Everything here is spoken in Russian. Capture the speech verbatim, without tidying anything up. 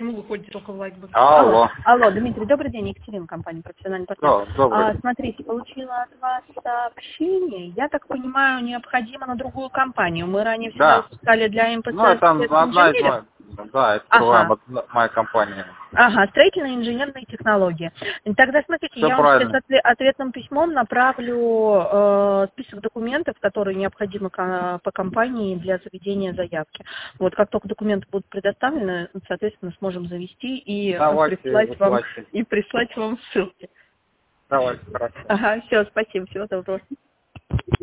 Почему выходите только в лайкбэк? Алло. Алло, Дмитрий, добрый день, Екатерина, компания «Профессиональный партнер». Да, добрый. А, смотрите, получила от вас сообщение. Я так понимаю, необходимо на другую компанию. Мы ранее всегда Да. выпускали для МПЦ. Ну, это одна из моих, да, это Ага. другая моя компания. Ага, строительные инженерные технологии. Тогда, смотрите, Всё я вам правильно. сейчас отве- ответным письмом направлю э, список документов, которые необходимы ко- по компании для заведения заявки. Вот как только документы будут предоставлены, соответственно, сможем завести и, э, Давайте, прислать, вам, высылайте. и прислать вам ссылки. Давайте, хорошо. Ага, все, спасибо, всего доброго.